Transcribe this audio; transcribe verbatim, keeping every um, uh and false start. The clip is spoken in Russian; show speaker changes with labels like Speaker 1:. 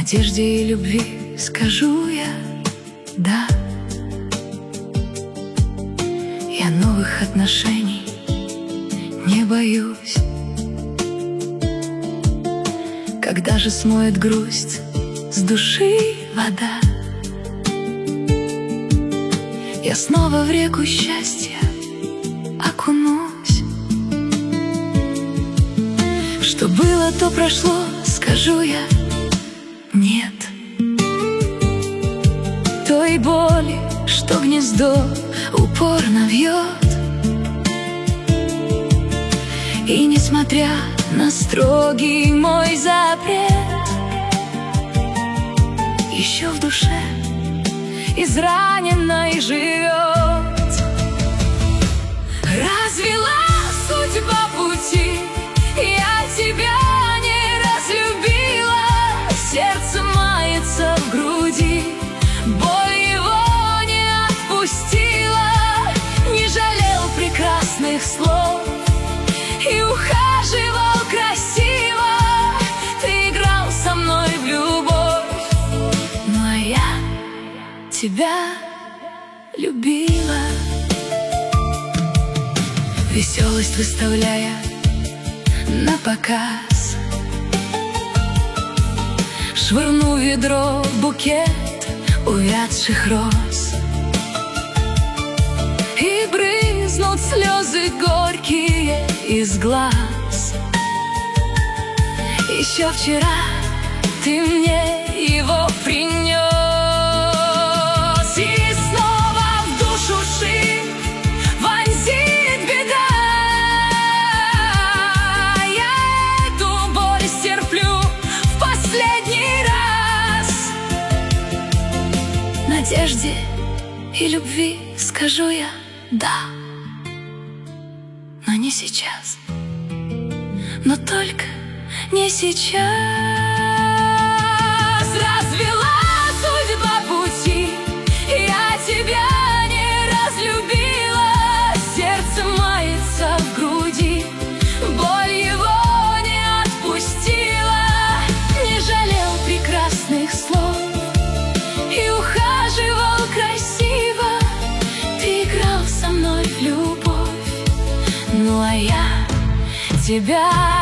Speaker 1: надежде и любви скажу я да. Я новых отношений не боюсь. Когда же смоет грусть с души вода, я снова в реку счастья окунусь. Что было, то прошло, скажу я нет. Той боли, что гнездо упорно вьет, и несмотря на строгий мой запрет, еще в душе израненной живет. Развела судьба пути, я тебя не разлюбила. Сердце мается в груди, боль его не отпустила. Не жалел прекрасных слов и ухаживал красиво. Ты играл со мной в любовь, но я тебя любила. Веселость выставляя на показ, швырну в ведро букет увядших роз, и брызнут слезы горькие из глаз. Еще вчера ты мне его принес, и снова в душу шип вонзит беда. Я эту боль стерплю в последний раз. Надежде и любви скажу я да, но не сейчас, но только не сейчас. Развела судьба пути, я тебя не разлюбила. Сердце мается в груди, боль его не отпустила. Не жалел прекрасных слов и ухаживал красиво. Ты играл со мной в любовь, ну а я тебя